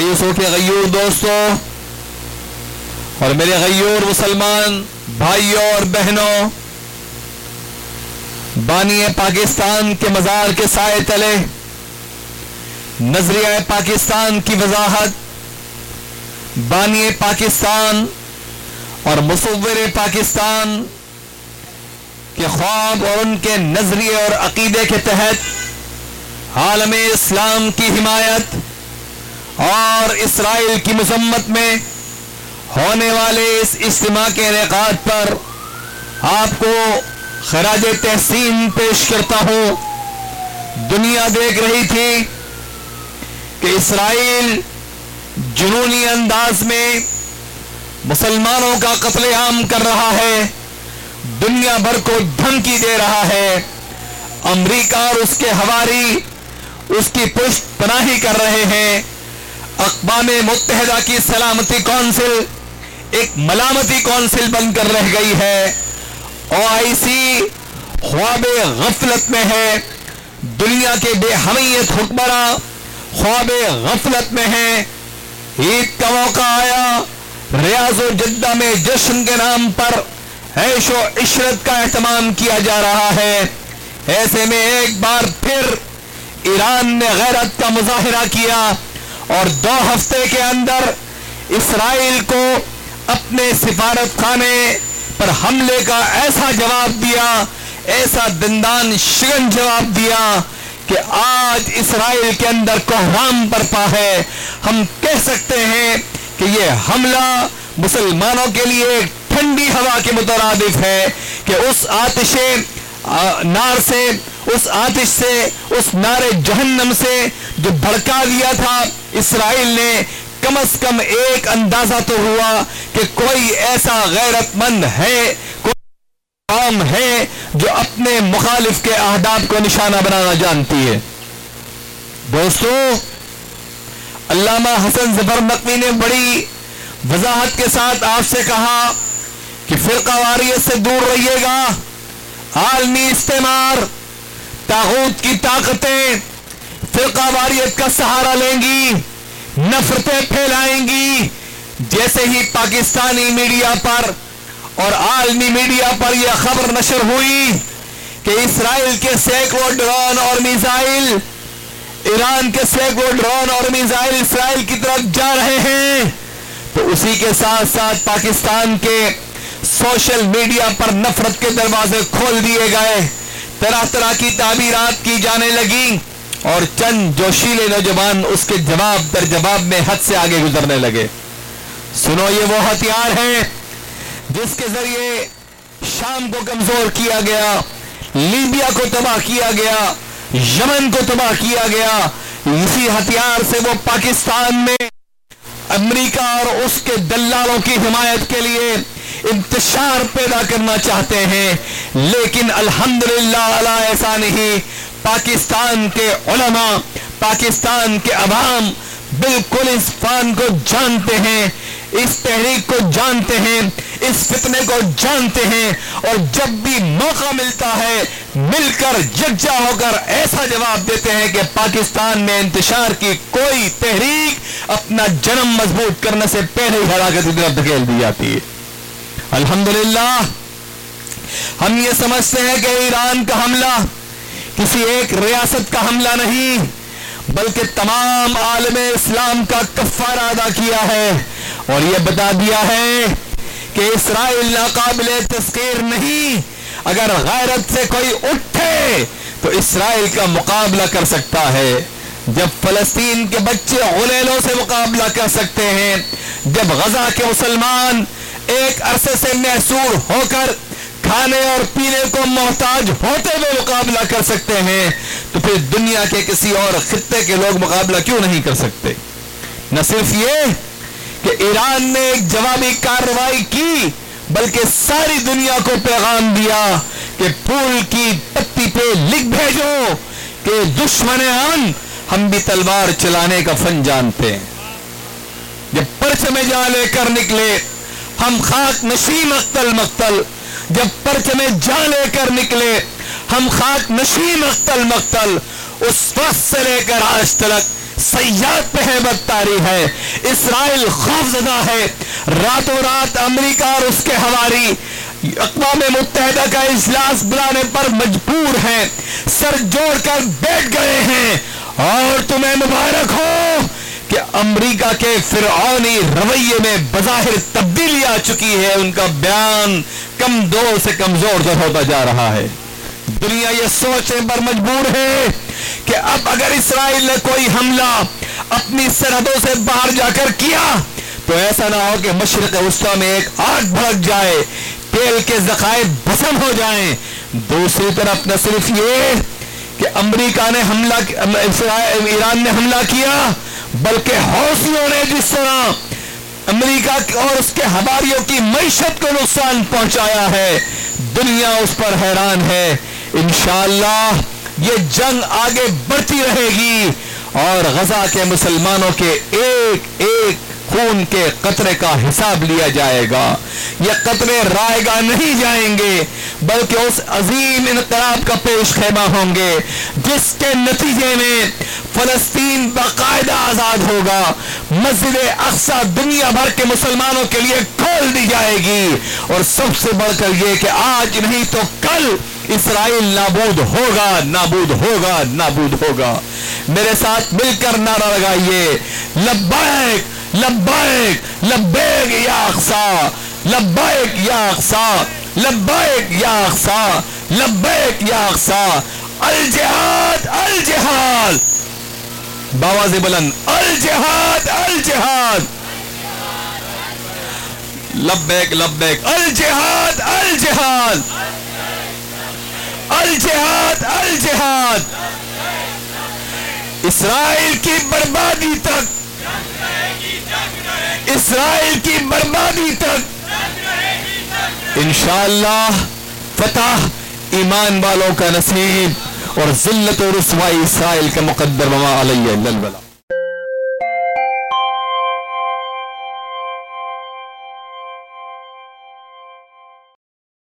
مایوسوں کے غیور دوستوں اور میرے غیور مسلمان بھائیوں اور بہنوں، بانی پاکستان کے مزار کے سائے تلے نظریہ پاکستان کی وضاحت، بانی پاکستان اور مصور پاکستان کے خواب اور ان کے نظریے اور عقیدے کے تحت عالم اسلام کی حمایت اور اسرائیل کی مذمت میں ہونے والے اس اجتماع کے انعقاد پر آپ کو خراج تحسین پیش کرتا ہوں۔ دنیا دیکھ رہی تھی کہ اسرائیل جنونی انداز میں مسلمانوں کا قتل عام کر رہا ہے، دنیا بھر کو دھمکی دے رہا ہے۔ امریکہ اور اس کے ہواری اس کی پشت پناہی کر رہے ہیں۔ اقوام متحدہ کی سلامتی کونسل ایک ملامتی کونسل بن کر رہ گئی ہے۔ OIC خواب غفلت میں ہے، دنیا کے بے حمیت حکمراں خواب غفلت میں ہیں۔ عید کا موقع آیا، ریاض و جدہ میں جشن کے نام پر عیش و عشرت کا اہتمام کیا جا رہا ہے۔ ایسے میں ایک بار پھر ایران نے غیرت کا مظاہرہ کیا اور 2 ہفتے کے اندر اسرائیل کو اپنے سفارت خانے پر حملے کا ایسا جواب دیا، ایسا دندان شکن جواب دیا کہ آج اسرائیل کے اندر کوہرام برپا ہے۔ ہم کہہ سکتے ہیں کہ یہ حملہ مسلمانوں کے لیے ایک ٹھنڈی ہوا کے مترادف ہے کہ اس آتش نار سے، اس آتش سے، اس نار جہنم سے جو بھڑکا دیا تھا اسرائیل نے، کم از کم ایک اندازہ تو ہوا کہ کوئی ایسا غیرت مند ہے، کوئی قوم ہے جو اپنے مخالف کے اہداف کو نشانہ بنانا جانتی ہے۔ دوستو، علامہ حسن ظفر نقوی نے بڑی وضاحت کے ساتھ آپ سے کہا کہ فرقہ واریت سے دور رہیے گا۔ عالمی استعمار، طاغوت کی طاقتیں فرقہ واریت کا سہارا لیں گی، نفرتیں پھیلائیں گی۔ جیسے ہی پاکستانی میڈیا پر اور عالمی میڈیا پر یہ خبر نشر ہوئی کہ اسرائیل کے سینکڑوں ڈرون اور میزائل، ایران کے سینکڑوں ڈرون اور میزائل اسرائیل کی طرف جا رہے ہیں، تو اسی کے ساتھ ساتھ پاکستان کے سوشل میڈیا پر نفرت کے دروازے کھول دیے گئے، طرح طرح کی تعبیرات کی جانے لگی اور چند جوشیلے نوجوان اس کے جواب در جواب میں حد سے آگے گزرنے لگے۔ سنو، یہ وہ ہتھیار ہے جس کے ذریعے شام کو کمزور کیا گیا، لیبیا کو تباہ کیا گیا، یمن کو تباہ کیا گیا۔ اسی ہتھیار سے وہ پاکستان میں امریکہ اور اس کے دلالوں کی حمایت کے لیے انتشار پیدا کرنا چاہتے ہیں، لیکن الحمدللہ علی احسانہ پاکستان کے علماء، پاکستان کے عوام بالکل اس فان کو جانتے ہیں، اس تحریک کو جانتے ہیں، اس فتنے کو جانتے ہیں، اور جب بھی موقع ملتا ہے مل کر یکجا ہو کر ایسا جواب دیتے ہیں کہ پاکستان میں انتشار کی کوئی تحریک اپنا جنم مضبوط کرنے سے پہلے ہی ہلاکت کی طرف دھکیل دی جاتی ہے۔ الحمدللہ ہم یہ سمجھتے ہیں کہ ایران کا حملہ کسی ایک ریاست کا حملہ نہیں بلکہ تمام عالم اسلام کا کفارہ ادا کیا ہے، اور یہ بتا دیا ہے کہ اسرائیل ناقابل تسخیر نہیں۔ اگر غیرت سے کوئی اٹھے تو اسرائیل کا مقابلہ کر سکتا ہے۔ جب فلسطین کے بچے غلیلوں سے مقابلہ کر سکتے ہیں، جب غزہ کے مسلمان ایک عرصے سے محصور ہو کر کھانے اور پینے کو محتاج ہوتے ہوئے مقابلہ کر سکتے ہیں، تو پھر دنیا کے کسی اور خطے کے لوگ مقابلہ کیوں نہیں کر سکتے؟ نہ صرف یہ کہ ایران نے ایک جوابی کارروائی کی، بلکہ ساری دنیا کو پیغام دیا کہ پھول کی پتی پہ لکھ بھیجو کہ دشمن امن ہم بھی تلوار چلانے کا فن جانتے ہیں۔ جب پرچم جاں لے کر نکلے ہم خاک نشین مقتل مقتل، جب پرچم جاں لے کر نکلے ہم خاک نشین مقتل مقتل، اس وقت سے لے کر آج تک صیاد پہ ہیبت طاری ہے. اسرائیل خوفزدہ ہے. راتوں رات امریکہ اور اس کے ہواری اقوام متحدہ کا اجلاس بلانے پر مجبور ہیں, سر جوڑ کر بیٹھ گئے ہیں. اور تمہیں مبارک ہو کہ امریکہ کے فرعونی رویے میں بظاہر تبدیلی آ چکی ہے. ان کا بیان کمزور سے کمزور ہوتا جا رہا ہے. دنیا یہ سوچنے پر مجبور ہے کہ اب اگر اسرائیل نے کوئی حملہ اپنی سرحدوں سے باہر جا کر کیا تو ایسا نہ ہو کہ مشرق وسطیٰ میں ایک آگ بھڑک جائے, تیل کے ذخائر بسم ہو جائیں. دوسری طرف نہ صرف یہ کہ امریکہ نے ایران نے حملہ کیا, بلکہ حوثیوں نے جس طرح امریکہ اور اس کے حواریوں کی معیشت کو نقصان پہنچایا ہے, دنیا اس پر حیران ہے. انشاءاللہ یہ جنگ آگے بڑھتی رہے گی اور غزہ کے مسلمانوں کے ایک ایک خون کے قطرے کا حساب لیا جائے گا. یہ قطرے رائے گاہ نہیں جائیں گے بلکہ اس عظیم انقلاب کا پیش خیمہ ہوں گے جس کے نتیجے میں فلسطین باقاعدہ آزاد ہوگا. مسجد اقصی دنیا بھر کے مسلمانوں کے لیے کھول دی جائے گی. اور سب سے بڑھ کر یہ کہ آج نہیں تو کل اسرائیل نابود ہوگا, نابود ہوگا, نابود ہوگا. میرے ساتھ مل کر نعرہ لگائیے, لبیک لبیک لبیک یا اقصی, لبیک یا اقصی, لبیک یا اقصی, لبیک یا اقصی. الجہاد الجہاد, باواز بلند, الجہاد الجہاد, لبیک لبیک, الجہاد الجہاد, الجہاد الجہاد. اسرائیل کی بربادی تک, اسرائیل کی بربادی تک انشاءاللہ فتح ایمان والوں کا نصیب اور ذلت و رسوائی اسرائیل کا مقدر وما علیہ الا البلاغ.